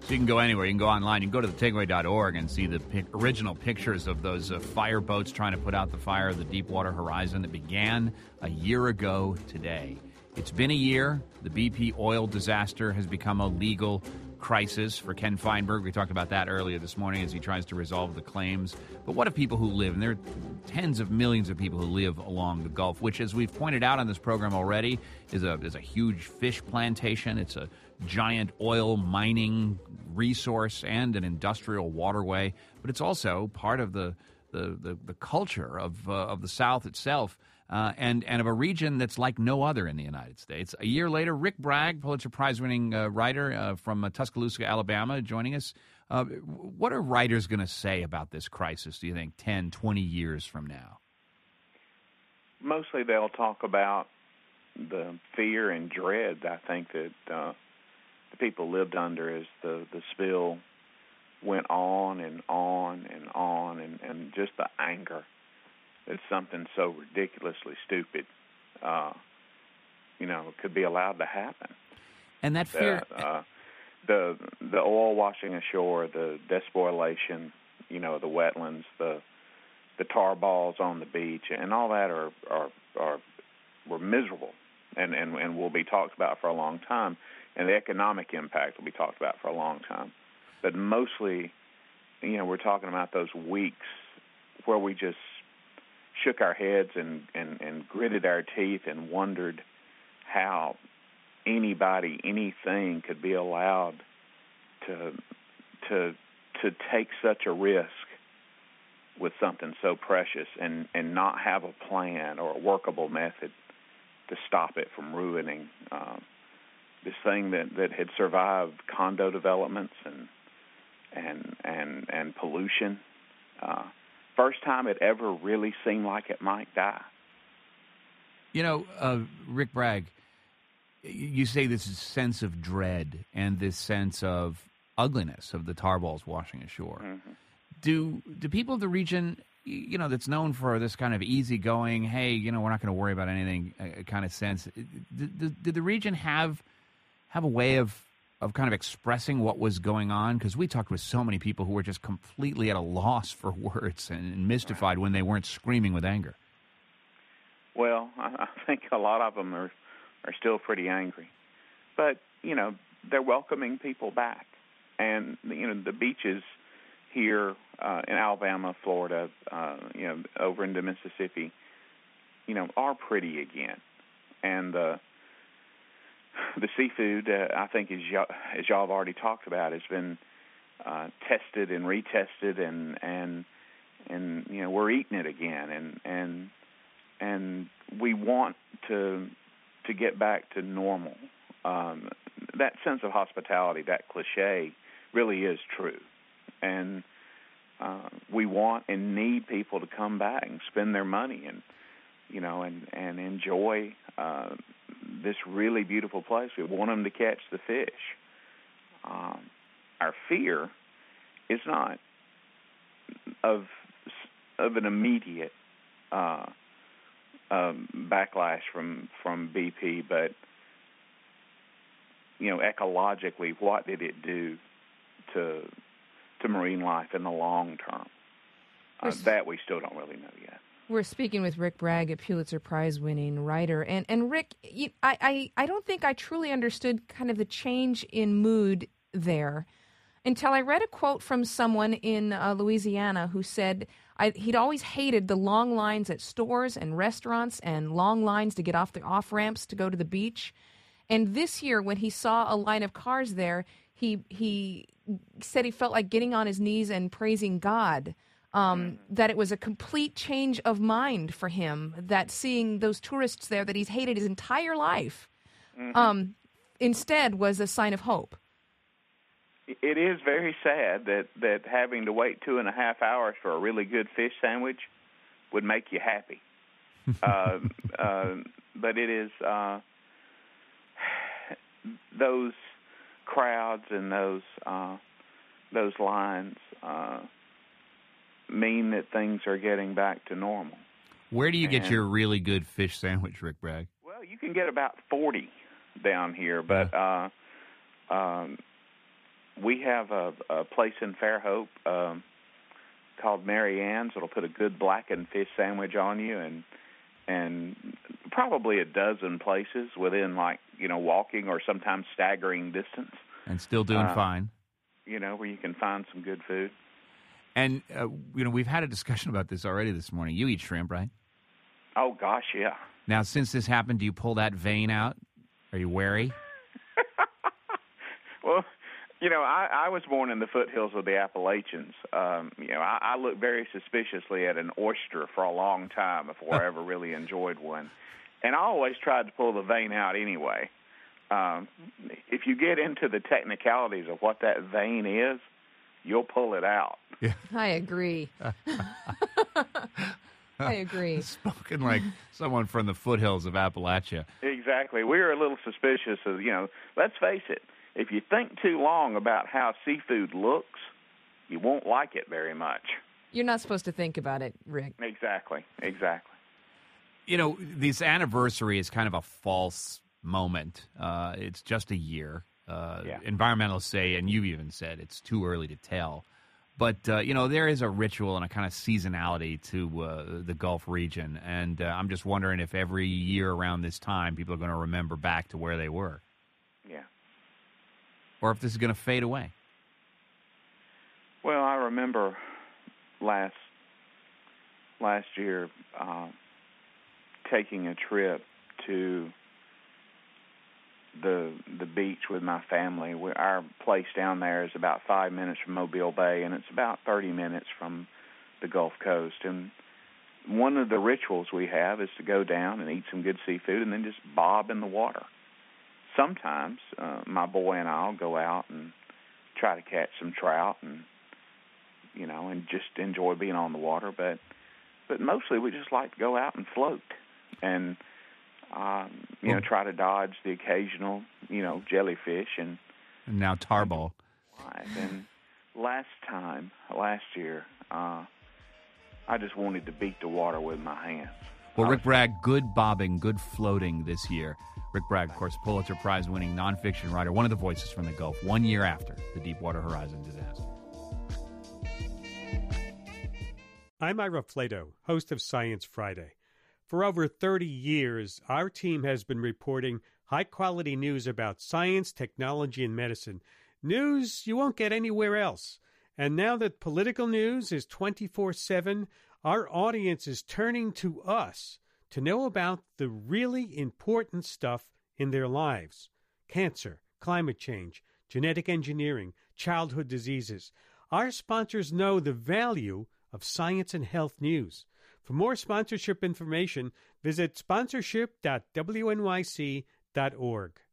So you can go anywhere. You can go online. You can go to thetakeaway.org and see the original pictures of those fire boats trying to put out the fire of the Deepwater Horizon that began a year ago today. It's been a year. The BP oil disaster has become a legal crisis for Ken Feinberg. We talked about that earlier this morning as he tries to resolve the claims. But what of people who live, and there are tens of millions of people who live along the Gulf, which, as we've pointed out on this program already, is a huge fish plantation. It's a giant oil mining resource and an industrial waterway. But it's also part of the culture of the South itself. And of a region that's like no other in the United States. A year later, Rick Bragg, Pulitzer Prize-winning writer from Tuscaloosa, Alabama, joining us. What are writers going to say about this crisis, do you think, 10, 20 years from now? Mostly they'll talk about the fear and dread, I think, that the people lived under as the spill went on and on and on, and just the anger. It's something so ridiculously stupid, could be allowed to happen. And that fear, the oil washing ashore, the despoilation, the wetlands, the tar balls on the beach, and all that were miserable, and will be talked about for a long time. And the economic impact will be talked about for a long time. But mostly, we're talking about those weeks where we just shook our heads and gritted our teeth and wondered how anybody, anything could be allowed to take such a risk with something so precious and not have a plan or a workable method to stop it from ruining this thing that had survived condo developments and pollution. First time it ever really seemed like it might die. Rick Bragg, you say this sense of dread and this sense of ugliness of the tar balls washing ashore. Mm-hmm. Do people of the region, that's known for this kind of easygoing, hey, we're not going to worry about anything kind of sense, did the region have a way of kind of expressing what was going on? Because we talked with so many people who were just completely at a loss for words and mystified when they weren't screaming with anger. Well, I think a lot of them are still pretty angry. But, they're welcoming people back. And, the beaches here in Alabama, Florida, over into Mississippi, are pretty again. And the seafood, I think, as y'all have already talked about, has been tested and retested, and we're eating it again, and we want to get back to normal. That sense of hospitality, that cliche, really is true, and we want and need people to come back and spend their money and enjoy this really beautiful place. We want them to catch the fish. Our fear is not of an immediate backlash from BP, but ecologically, what did it do to marine life in the long term? That we still don't really know yet. We're speaking with Rick Bragg, a Pulitzer Prize-winning writer. And Rick, I don't think I truly understood kind of the change in mood there until I read a quote from someone in Louisiana who said he'd always hated the long lines at stores and restaurants and long lines to get off the off-ramps to go to the beach. And this year, when he saw a line of cars there, he said he felt like getting on his knees and praising God. That it was a complete change of mind for him, that seeing those tourists there that he's hated his entire life instead was a sign of hope. It is very sad that having to wait 2.5 hours for a really good fish sandwich would make you happy. But it is those crowds and those lines mean that things are getting back to normal. Where do you get your really good fish sandwich, Rick Bragg? Well, you can get about 40 down here, but we have a place in Fairhope called Mary Ann's. It'll put a good blackened fish sandwich on you, and probably a dozen places within, like, walking or sometimes staggering distance. And still doing fine. Where you can find some good food. And, we've had a discussion about this already this morning. You eat shrimp, right? Oh, gosh, yeah. Now, since this happened, do you pull that vein out? Are you wary? Well, I was born in the foothills of the Appalachians. I looked very suspiciously at an oyster for a long time before I ever really enjoyed one. And I always tried to pull the vein out anyway. If you get into the technicalities of what that vein is, you'll pull it out. Yeah. I agree. I agree. Spoken like someone from the foothills of Appalachia. Exactly. We're a little suspicious of, let's face it, if you think too long about how seafood looks, you won't like it very much. You're not supposed to think about it, Rick. Exactly. This anniversary is kind of a false moment. It's just a year. Environmentalists say, and you even said, it's too early to tell. But, there is a ritual and a kind of seasonality to the Gulf region. And I'm just wondering if every year around this time people are going to remember back to where they were. Yeah. Or if this is going to fade away. Well, I remember last year taking a trip to the beach with my family. Our place down there is about 5 minutes from Mobile Bay, and it's about 30 minutes from the Gulf Coast. And one of the rituals we have is to go down and eat some good seafood and then just bob in the water. Sometimes my boy and I will go out and try to catch some trout and just enjoy being on the water. But mostly we just like to go out and float and try to dodge the occasional jellyfish and now tarball. And last year, I just wanted to beat the water with my hands. Well, Rick Bragg, good bobbing, good floating this year. Rick Bragg, of course, Pulitzer Prize-winning nonfiction writer, one of the voices from the Gulf, 1 year after the Deepwater Horizon disaster. I'm Ira Flato, host of Science Friday. For over 30 years, our team has been reporting high-quality news about science, technology, and medicine. News you won't get anywhere else. And now that political news is 24/7, our audience is turning to us to know about the really important stuff in their lives. Cancer, climate change, genetic engineering, childhood diseases. Our sponsors know the value of science and health news. For more sponsorship information, visit sponsorship.wnyc.org.